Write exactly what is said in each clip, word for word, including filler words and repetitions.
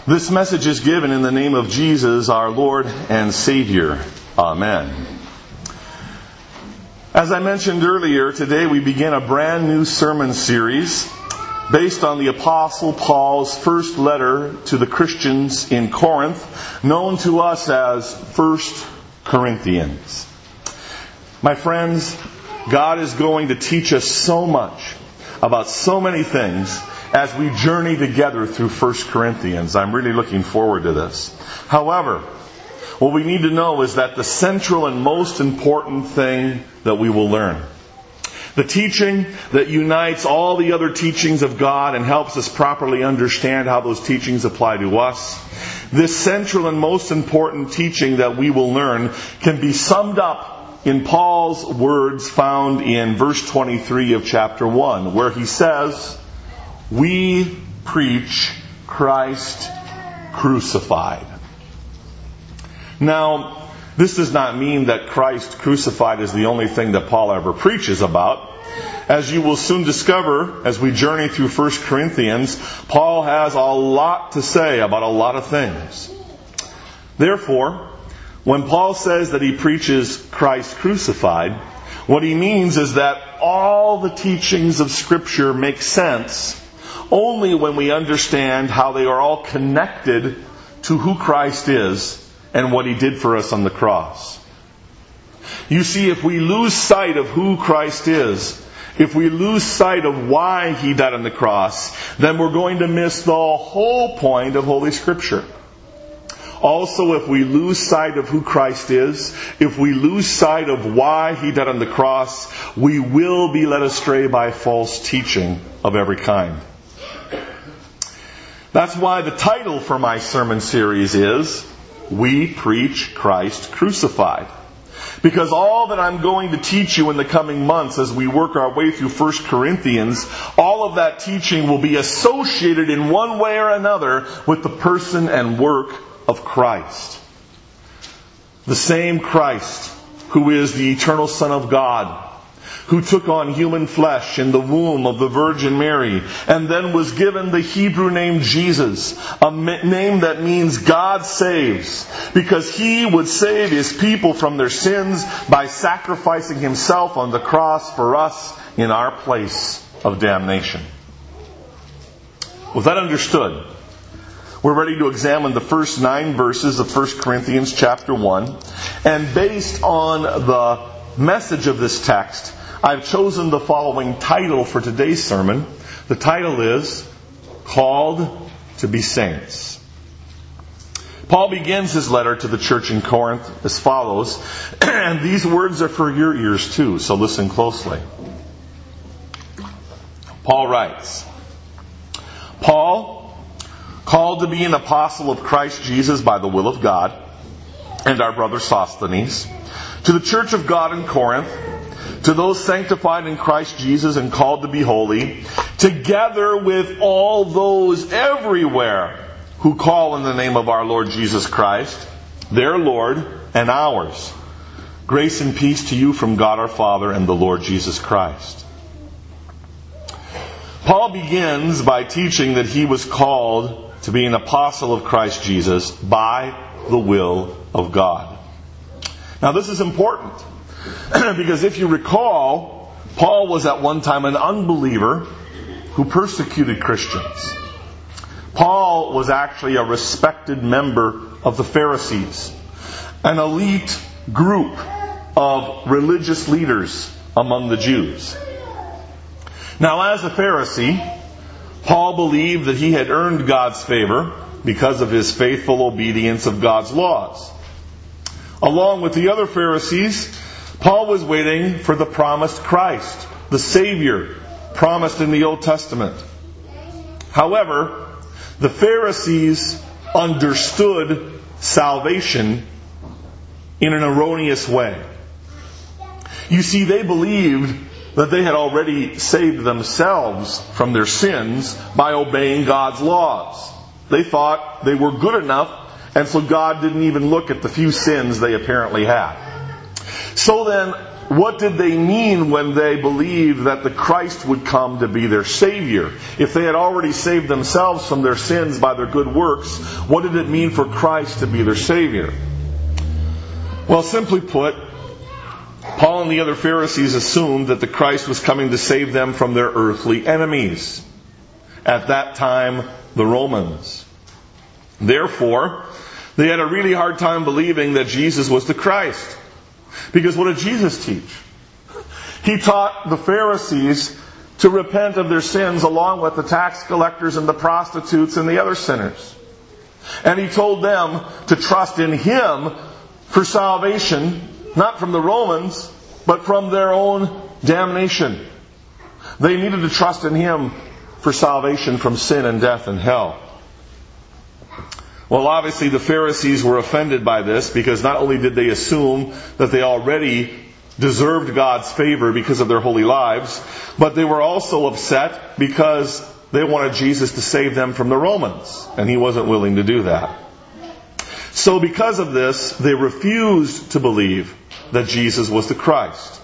This message is given in the name of Jesus, our Lord and Savior. Amen. As I mentioned earlier, today we begin a brand new sermon series based on the Apostle Paul's first letter to the Christians in Corinth, known to us as First Corinthians. My friends, God is going to teach us so much about so many things as we journey together through First Corinthians. I'm really looking forward to this. However, what we need to know is that the central and most important thing that we will learn, the teaching that unites all the other teachings of God and helps us properly understand how those teachings apply to us, this central and most important teaching that we will learn can be summed up in Paul's words found in verse twenty-three of chapter one, where he says, "We preach Christ crucified." Now, this does not mean that Christ crucified is the only thing that Paul ever preaches about. As you will soon discover as we journey through First Corinthians, Paul has a lot to say about a lot of things. Therefore, when Paul says that he preaches Christ crucified, what he means is that all the teachings of Scripture make sense only when we understand how they are all connected to who Christ is and what He did for us on the cross. You see, if we lose sight of who Christ is, if we lose sight of why He died on the cross, then we're going to miss the whole point of Holy Scripture. Also, if we lose sight of who Christ is, if we lose sight of why He died on the cross, we will be led astray by false teaching of every kind. That's why the title for my sermon series is, "We Preach Christ Crucified." Because all that I'm going to teach you in the coming months as we work our way through First Corinthians, all of that teaching will be associated in one way or another with the person and work of Christ. The same Christ who is the eternal Son of God, who took on human flesh in the womb of the Virgin Mary, and then was given the Hebrew name Jesus, a name that means God saves, because He would save His people from their sins by sacrificing Himself on the cross for us in our place of damnation. With that understood, we're ready to examine the first nine verses of First Corinthians chapter one, and based on the message of this text, I've chosen the following title for today's sermon. The title is, Called to be Saints. Paul begins his letter to the church in Corinth as follows, and these words are for your ears too, so listen closely. Paul writes, "Paul, called to be an apostle of Christ Jesus by the will of God, and our brother Sosthenes, to the church of God in Corinth, to those sanctified in Christ Jesus and called to be holy, together with all those everywhere who call in the name of our Lord Jesus Christ, their Lord and ours. Grace and peace to you from God our Father and the Lord Jesus Christ." Paul begins by teaching that he was called to be an apostle of Christ Jesus by the will of God. Now this is important, because if you recall, Paul was at one time an unbeliever who persecuted Christians. Paul was actually a respected member of the Pharisees, an elite group of religious leaders among the Jews. Now, as a Pharisee, Paul believed that he had earned God's favor because of his faithful obedience of God's laws. Along with the other Pharisees, Paul was waiting for the promised Christ, the Savior, promised in the Old Testament. However, the Pharisees understood salvation in an erroneous way. You see, they believed that they had already saved themselves from their sins by obeying God's laws. They thought they were good enough, and so God didn't even look at the few sins they apparently had. So then, what did they mean when they believed that the Christ would come to be their Savior? If they had already saved themselves from their sins by their good works, what did it mean for Christ to be their Savior? Well, simply put, Paul and the other Pharisees assumed that the Christ was coming to save them from their earthly enemies. At that time, the Romans. Therefore, they had a really hard time believing that Jesus was the Christ. Because what did Jesus teach? He taught the Pharisees to repent of their sins along with the tax collectors and the prostitutes and the other sinners. And He told them to trust in Him for salvation, not from the Romans, but from their own damnation. They needed to trust in Him for salvation from sin and death and hell. Well, obviously the Pharisees were offended by this, because not only did they assume that they already deserved God's favor because of their holy lives, but they were also upset because they wanted Jesus to save them from the Romans, and He wasn't willing to do that. So because of this, they refused to believe that Jesus was the Christ.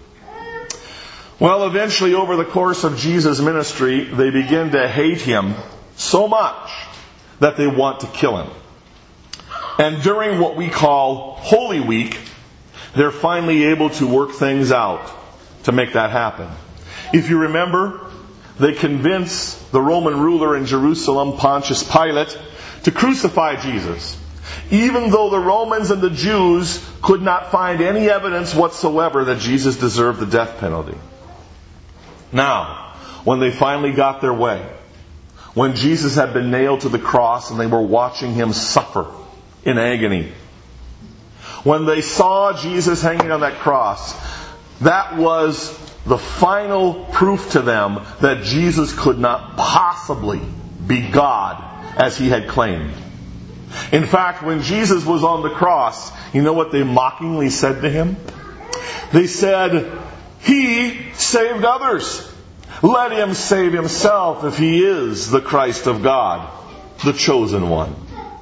Well, eventually, over the course of Jesus' ministry, they begin to hate Him so much that they want to kill Him. And during what we call Holy Week, they're finally able to work things out to make that happen. If you remember, they convince the Roman ruler in Jerusalem, Pontius Pilate, to crucify Jesus, even though the Romans and the Jews could not find any evidence whatsoever that Jesus deserved the death penalty. Now, when they finally got their way, when Jesus had been nailed to the cross and they were watching Him suffer in agony, when they saw Jesus hanging on that cross, that was the final proof to them that Jesus could not possibly be God as He had claimed. In fact, when Jesus was on the cross, you know what they mockingly said to Him? They said, He saved others. Let Him save Himself if He is the Christ of God, the chosen one.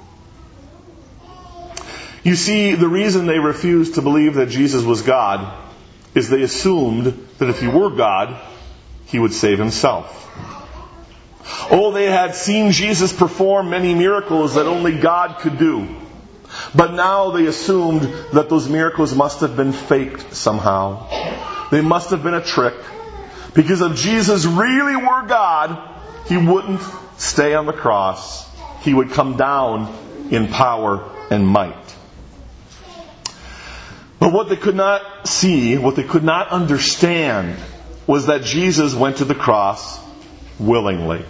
You see, the reason they refused to believe that Jesus was God is they assumed that if He were God, He would save Himself. Oh, they had seen Jesus perform many miracles that only God could do. But now they assumed that those miracles must have been faked somehow. They must have been a trick. Because if Jesus really were God, He wouldn't stay on the cross. He would come down in power and might. But what they could not see, what they could not understand, was that Jesus went to the cross willingly.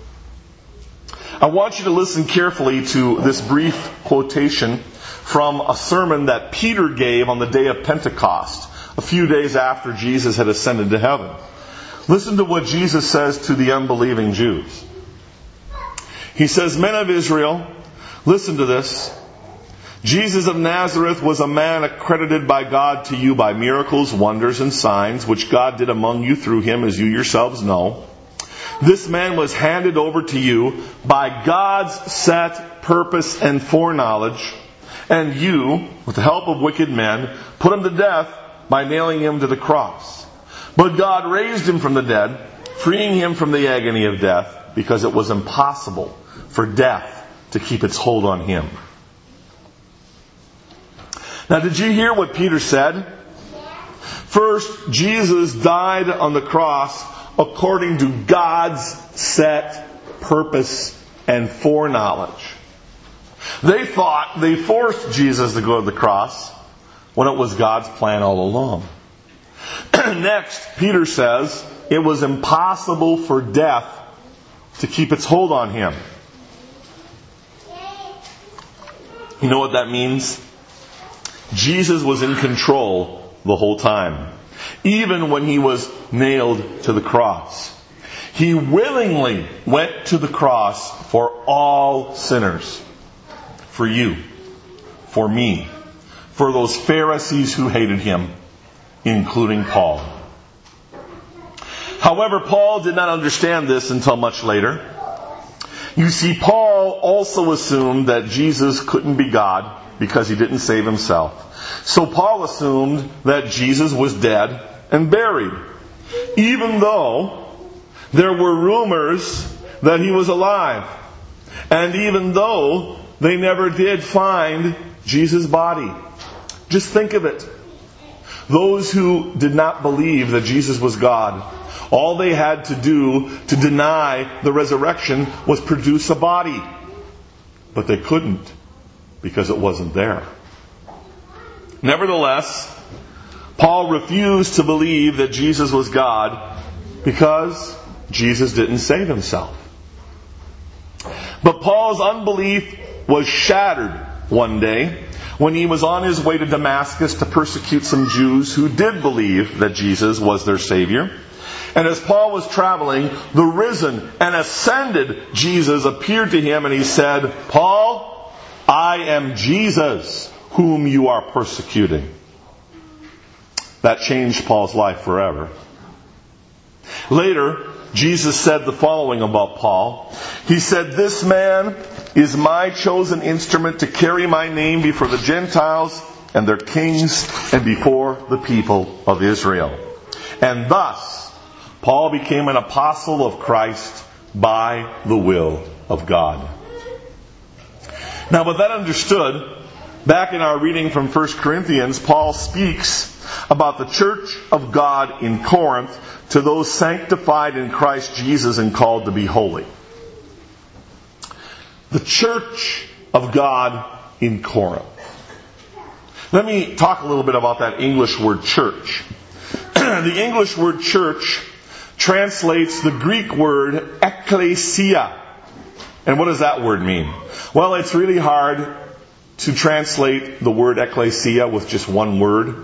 I want you to listen carefully to this brief quotation from a sermon that Peter gave on the day of Pentecost, a few days after Jesus had ascended to heaven. Listen to what Jesus says to the unbelieving Jews. He says, Men of Israel, listen to this. Jesus of Nazareth was a man accredited by God to you by miracles, wonders, and signs, which God did among you through Him, as you yourselves know. This man was handed over to you by God's set purpose and foreknowledge, and you, with the help of wicked men, put Him to death by nailing Him to the cross. But God raised Him from the dead, freeing Him from the agony of death, because it was impossible for death to keep its hold on Him. Now, did you hear what Peter said? First, Jesus died on the cross according to God's set purpose and foreknowledge. They thought they forced Jesus to go to the cross when it was God's plan all along. Next, Peter says it was impossible for death to keep its hold on Him. You know what that means? Jesus was in control the whole time, even when He was nailed to the cross. He willingly went to the cross for all sinners. For you, for me, for those Pharisees who hated Him, including Paul. However, Paul did not understand this until much later. You see, Paul also assumed that Jesus couldn't be God because He didn't save Himself. So Paul assumed that Jesus was dead and buried, even though there were rumors that he was alive, and even though they never did find Jesus' body. Just think of it. Those who did not believe that Jesus was God, all they had to do to deny the resurrection was produce a body. But they couldn't, because it wasn't there. Nevertheless, Paul refused to believe that Jesus was God because Jesus didn't save himself. But Paul's unbelief was shattered one day when he was on his way to Damascus to persecute some Jews who did believe that Jesus was their Savior. And as Paul was traveling, the risen and ascended Jesus appeared to him and he said, "Paul, I am Jesus, whom you are persecuting." That changed Paul's life forever. Later, Jesus said the following about Paul. He said, "This man is my chosen instrument to carry my name before the Gentiles and their kings and before the people of Israel." And thus, Paul became an apostle of Christ by the will of God. Now, with that understood, back in our reading from First Corinthians, Paul speaks about the church of God in Corinth to those sanctified in Christ Jesus and called to be holy. The church of God in Corinth. Let me talk a little bit about that English word church. The English word church translates the Greek word ekklesia. And what does that word mean? Well, it's really hard to translate the word ekklesia with just one word.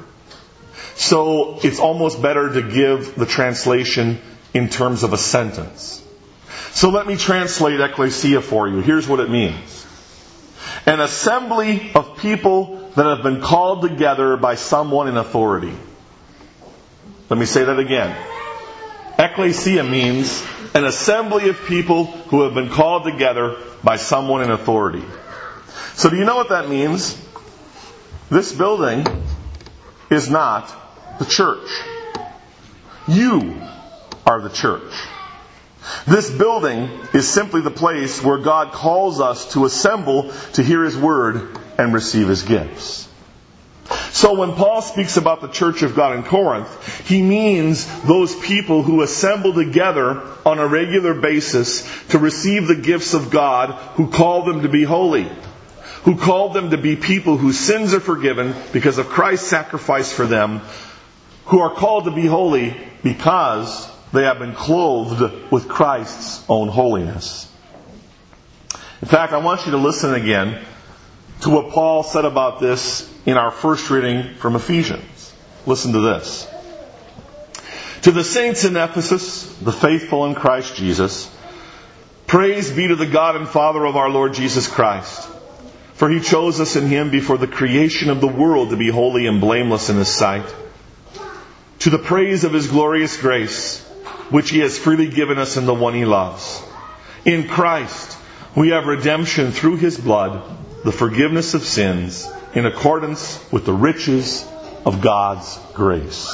So it's almost better to give the translation in terms of a sentence. So let me translate ekklesia for you. Here's what it means. An assembly of people that have been called together by someone in authority. Let me say that again. Ekklesia means an assembly of people who have been called together by someone in authority. So do you know what that means? This building is not the church. You are the church. This building is simply the place where God calls us to assemble to hear His Word and receive His gifts. So when Paul speaks about the church of God in Corinth, he means those people who assemble together on a regular basis to receive the gifts of God, who called them to be holy, who called them to be people whose sins are forgiven because of Christ's sacrifice for them, who are called to be holy because they have been clothed with Christ's own holiness. In fact, I want you to listen again to what Paul said about this in our first reading from Ephesians. Listen to this. To the saints in Ephesus, the faithful in Christ Jesus, praise be to the God and Father of our Lord Jesus Christ. For He chose us in Him before the creation of the world to be holy and blameless in His sight. To the praise of His glorious grace, which He has freely given us in the one He loves. In Christ, we have redemption through His blood, the forgiveness of sins, in accordance with the riches of God's grace.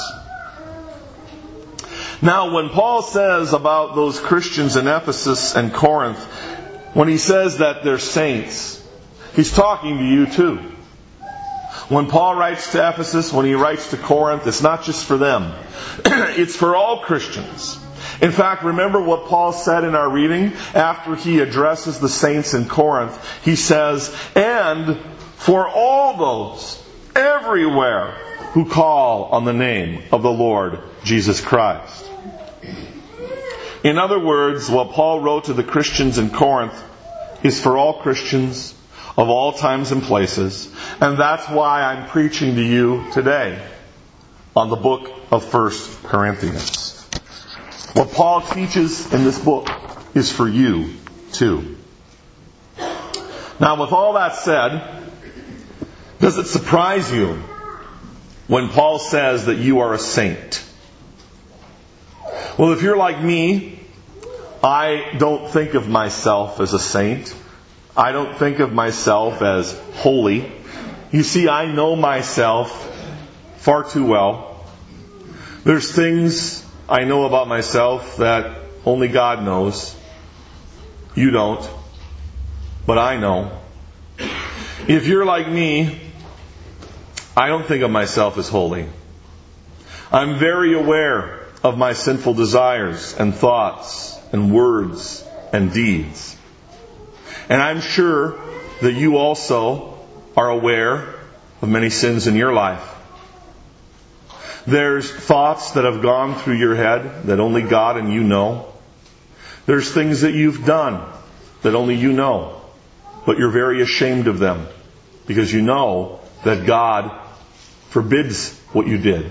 Now, when Paul says about those Christians in Ephesus and Corinth, when he says that they're saints, he's talking to you too. When Paul writes to Ephesus, when he writes to Corinth, it's not just for them. It's for all Christians. In fact, remember what Paul said in our reading after he addresses the saints in Corinth. He says, "And for all those everywhere who call on the name of the Lord Jesus Christ." In other words, what Paul wrote to the Christians in Corinth is for all Christians of all times and places. And that's why I'm preaching to you today on the book of First Corinthians. What Paul teaches in this book is for you too. Now, with all that said, does it surprise you when Paul says that you are a saint? Well, if you're like me, I don't think of myself as a saint. I don't think of myself as holy. You see, I know myself far too well. There's things I know about myself that only God knows. You don't. But I know. If you're like me, I don't think of myself as holy. I'm very aware of my sinful desires and thoughts and words and deeds. And I'm sure that you also are aware of many sins in your life. There's thoughts that have gone through your head that only God and you know. There's things that you've done that only you know, but you're very ashamed of them because you know that God forbids what you did.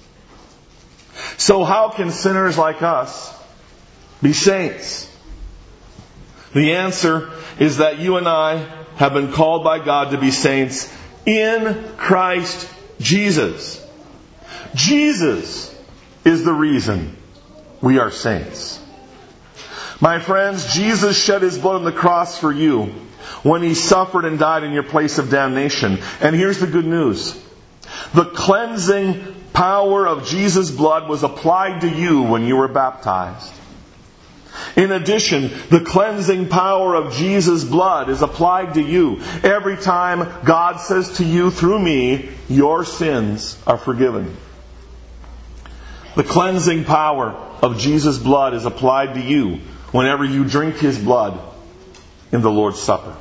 So how can sinners like us be saints? The answer is that you and I have been called by God to be saints in Christ Jesus. Jesus is the reason we are saints. My friends, Jesus shed His blood on the cross for you when He suffered and died in your place of damnation. And here's the good news. The cleansing power of Jesus' blood was applied to you when you were baptized. In addition, the cleansing power of Jesus' blood is applied to you every time God says to you through me, your sins are forgiven. The cleansing power of Jesus' blood is applied to you whenever you drink His blood in the Lord's Supper.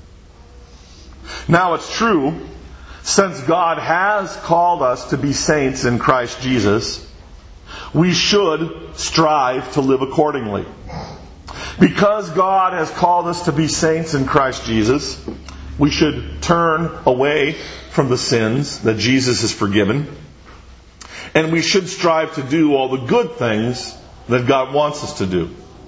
Now it's true, since God has called us to be saints in Christ Jesus, we should strive to live accordingly. Because God has called us to be saints in Christ Jesus, we should turn away from the sins that Jesus has forgiven. And we should strive to do all the good things that God wants us to do.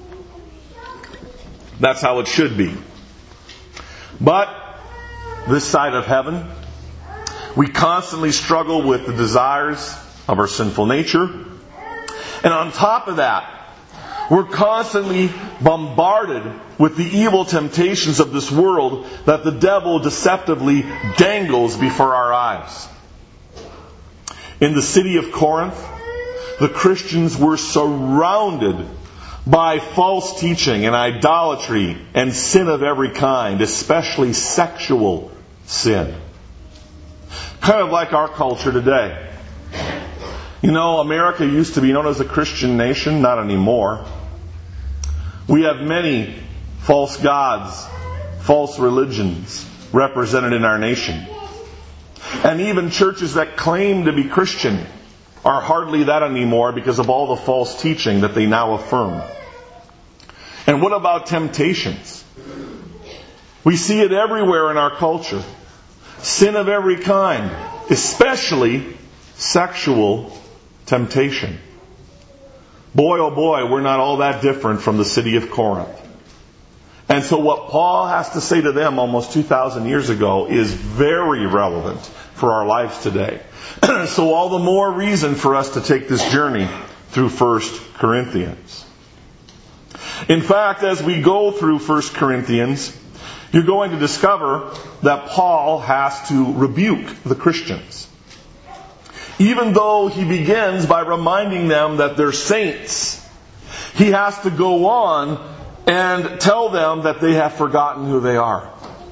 That's how it should be. But this side of heaven, we constantly struggle with the desires of our sinful nature. And on top of that, we're constantly bombarded with the evil temptations of this world that the devil deceptively dangles before our eyes. In the city of Corinth, the Christians were surrounded by false teaching and idolatry and sin of every kind, especially sexual sin. Kind of like our culture today. You know, America used to be known as a Christian nation, not anymore. We have many false gods, false religions represented in our nation. And even churches that claim to be Christian are hardly that anymore because of all the false teaching that they now affirm. And what about temptations? We see it everywhere in our culture. Sin of every kind, especially sexual temptation. Boy, oh boy, we're not all that different from the city of Corinth. And so what Paul has to say to them almost two thousand years ago is very relevant for our lives today. So all the more reason for us to take this journey through First Corinthians. In fact, as we go through First Corinthians, you're going to discover that Paul has to rebuke the Christians. Even though he begins by reminding them that they're saints, he has to go on and tell them that they have forgotten who they are.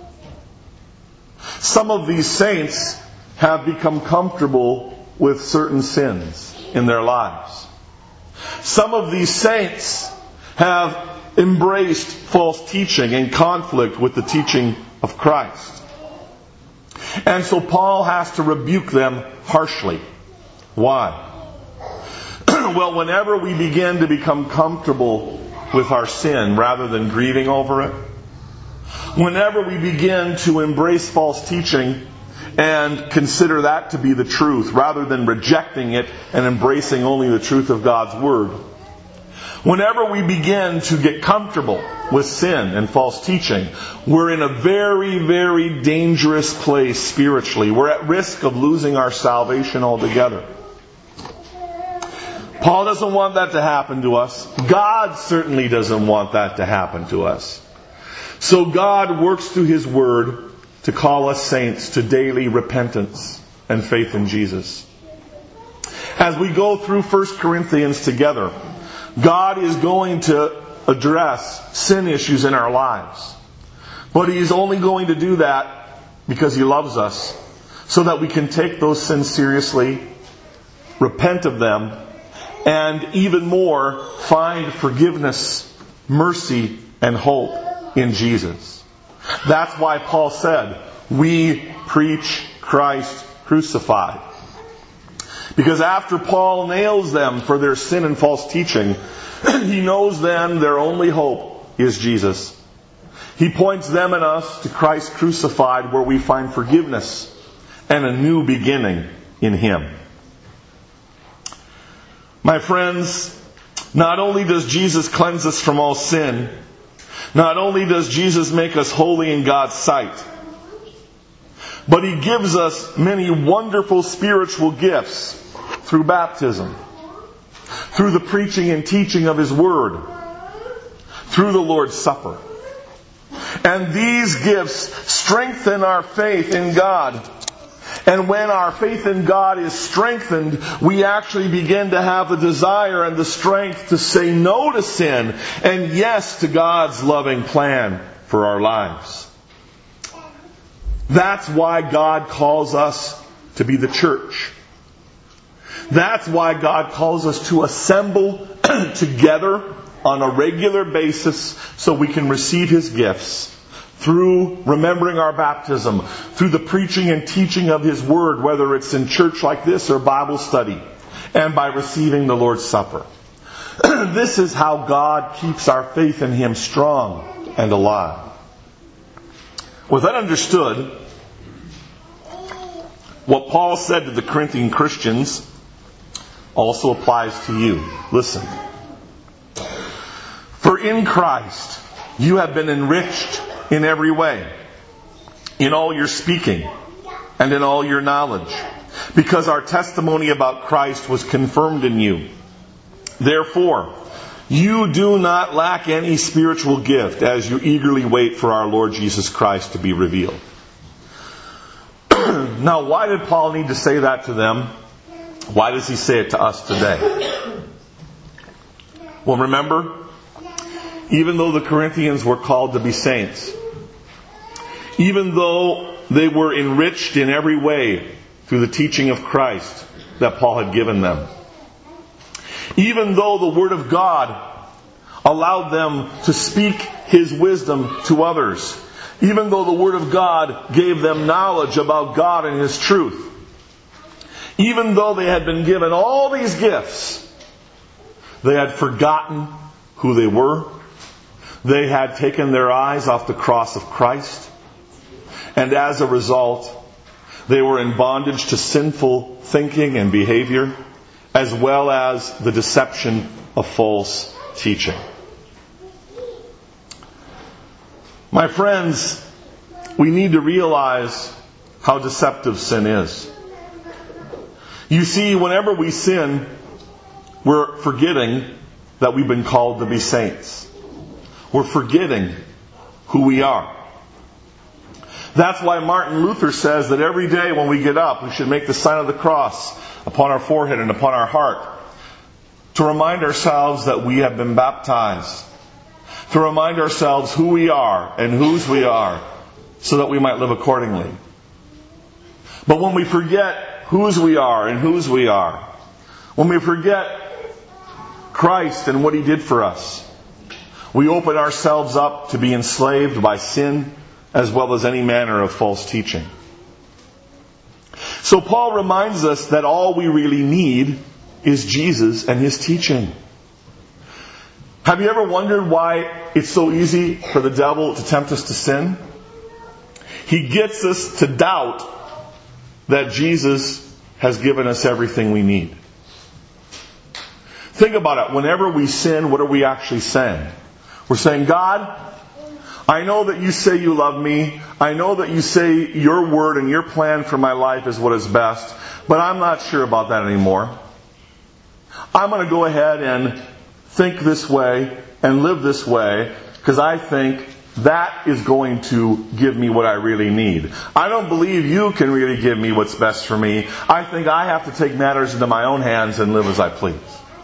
Some of these saints have become comfortable with certain sins in their lives. Some of these saints have embraced false teaching in conflict with the teaching of Christ. And so Paul has to rebuke them harshly. Why? Well, whenever we begin to become comfortable with our sin rather than grieving over it, whenever we begin to embrace false teaching and consider that to be the truth rather than rejecting it and embracing only the truth of God's Word, whenever we begin to get comfortable with sin and false teaching, we're in a very, very dangerous place spiritually. We're at risk of losing our salvation altogether. Paul doesn't want that to happen to us. God certainly doesn't want that to happen to us. So God works through His Word to call us saints to daily repentance and faith in Jesus. As we go through First Corinthians together, God is going to address sin issues in our lives. But He's only going to do that because He loves us, so that we can take those sins seriously, repent of them, and even more, find forgiveness, mercy, and hope in Jesus. That's why Paul said, we preach Christ crucified. Because after Paul nails them for their sin and false teaching, he knows then their only hope is Jesus. He points them and us to Christ crucified, where we find forgiveness and a new beginning in Him. My friends, not only does Jesus cleanse us from all sin, not only does Jesus make us holy in God's sight, but He gives us many wonderful spiritual gifts through baptism, through the preaching and teaching of His Word, through the Lord's Supper. And these gifts strengthen our faith in God. And when our faith in God is strengthened, we actually begin to have the desire and the strength to say no to sin and yes to God's loving plan for our lives. That's why God calls us to be the church. That's why God calls us to assemble together on a regular basis so we can receive His gifts through remembering our baptism, through the preaching and teaching of His Word, whether it's in church like this or Bible study, and by receiving the Lord's Supper. This is how God keeps our faith in Him strong and alive. With that understood, what Paul said to the Corinthian Christians also applies to you. Listen. For in Christ you have been enriched in every way, in all your speaking and in all your knowledge, because our testimony about Christ was confirmed in you. Therefore, you do not lack any spiritual gift as you eagerly wait for our Lord Jesus Christ to be revealed. Now, why did Paul need to say that to them? Why does he say it to us today? Well, remember, even though the Corinthians were called to be saints, even though they were enriched in every way through the teaching of Christ that Paul had given them, even though the Word of God allowed them to speak His wisdom to others, even though the Word of God gave them knowledge about God and His truth, even though they had been given all these gifts, they had forgotten who they were. They had taken their eyes off the cross of Christ. And as a result, they were in bondage to sinful thinking and behavior, as well as the deception of false teaching. My friends, we need to realize how deceptive sin is. You see, whenever we sin, we're forgetting that we've been called to be saints. We're forgetting who we are. That's why Martin Luther says that every day when we get up, we should make the sign of the cross upon our forehead and upon our heart, to remind ourselves that we have been baptized, to remind ourselves who we are and whose we are, so that we might live accordingly. But when we forget whose we are and whose we are, when we forget Christ and what He did for us, we open ourselves up to be enslaved by sin as well as any manner of false teaching. So Paul reminds us that all we really need is Jesus and His teaching. Have you ever wondered why it's so easy for the devil to tempt us to sin? He gets us to doubt that Jesus has given us everything we need. Think about it. Whenever we sin, what are we actually saying? We're saying, God, I know that You say You love me. I know that You say Your word and Your plan for my life is what is best. But I'm not sure about that anymore. I'm going to go ahead and think this way and live this way because I think that is going to give me what I really need. I don't believe you can really give me what's best for me. I think I have to take matters into my own hands and live as I please.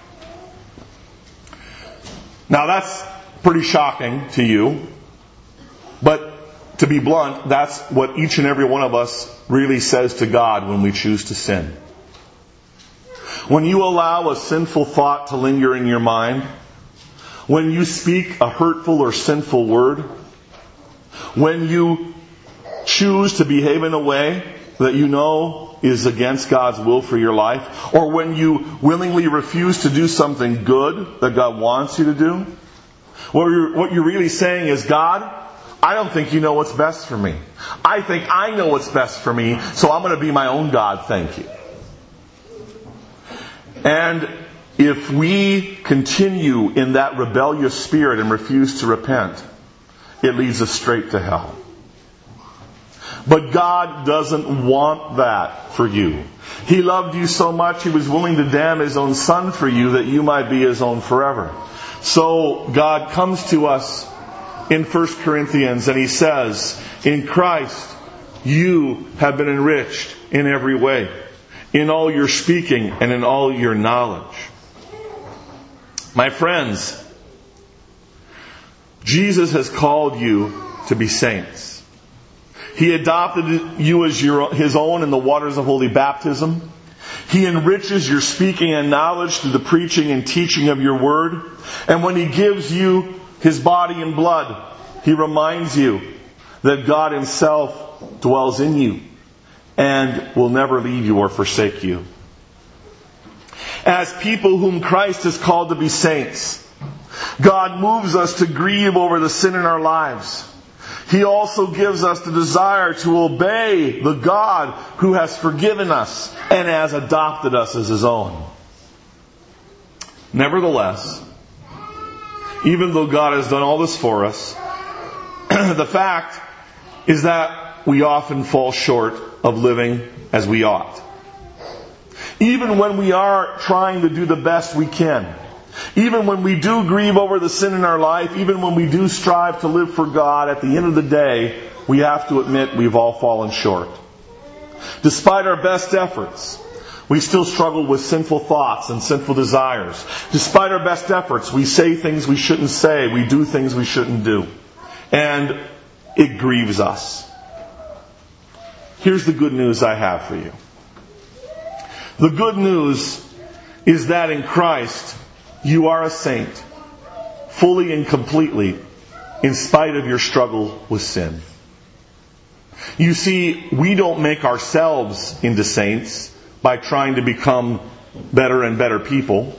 Now that's pretty shocking to you, but to be blunt, that's what each and every one of us really says to God when we choose to sin. When you allow a sinful thought to linger in your mind, when you speak a hurtful or sinful word, when you choose to behave in a way that you know is against God's will for your life, or when you willingly refuse to do something good that God wants you to do, what you're, what you're really saying is, God, I don't think you know what's best for me. I think I know what's best for me, so I'm going to be my own God, thank you. And if we continue in that rebellious spirit and refuse to repent, it leads us straight to hell. But God doesn't want that for you. He loved you so much, He was willing to damn His own Son for you that you might be His own forever. So God comes to us in First Corinthians and He says, in Christ you have been enriched in every way, in all your speaking and in all your knowledge. My friends, Jesus has called you to be saints. He adopted you as your, His own in the waters of holy baptism. He enriches your speaking and knowledge through the preaching and teaching of your word. And when He gives you His body and blood, He reminds you that God Himself dwells in you and will never leave you or forsake you. As people whom Christ has called to be saints, God moves us to grieve over the sin in our lives. He also gives us the desire to obey the God who has forgiven us and has adopted us as His own. Nevertheless, even though God has done all this for us, the fact is that we often fall short of living as we ought. Even when we are trying to do the best we can, even when we do grieve over the sin in our life, even when we do strive to live for God, at the end of the day, we have to admit we've all fallen short. Despite our best efforts, we still struggle with sinful thoughts and sinful desires. Despite our best efforts, we say things we shouldn't say, we do things we shouldn't do. And it grieves us. Here's the good news I have for you. The good news is that in Christ, you are a saint, fully and completely, in spite of your struggle with sin. You see, we don't make ourselves into saints by trying to become better and better people.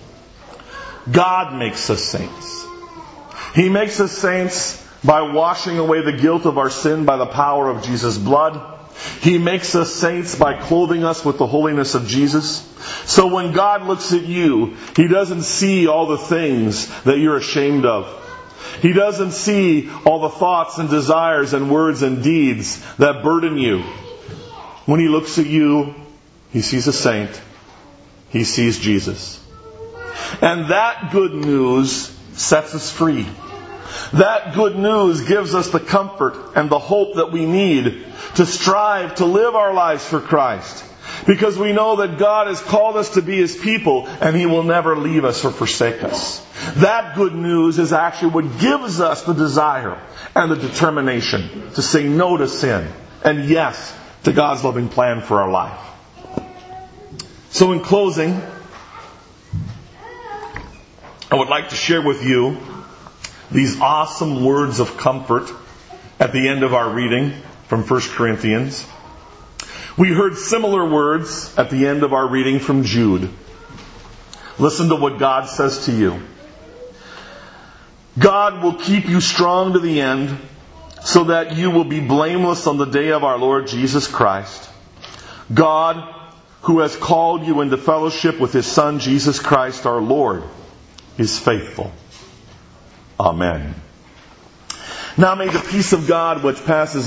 God makes us saints. He makes us saints by washing away the guilt of our sin by the power of Jesus' blood. He makes us saints by clothing us with the holiness of Jesus. So when God looks at you, He doesn't see all the things that you're ashamed of. He doesn't see all the thoughts and desires and words and deeds that burden you. When He looks at you, He sees a saint. He sees Jesus. And that good news sets us free. That good news gives us the comfort and the hope that we need to strive to live our lives for Christ. Because we know that God has called us to be His people and He will never leave us or forsake us. That good news is actually what gives us the desire and the determination to say no to sin and yes to God's loving plan for our life. So in closing, I would like to share with you these awesome words of comfort at the end of our reading from First Corinthians. We heard similar words at the end of our reading from Jude. Listen to what God says to you. God will keep you strong to the end, so that you will be blameless on the day of our Lord Jesus Christ. God, who has called you into fellowship with His Son, Jesus Christ our Lord, is faithful. Amen. Now may the peace of God, which passes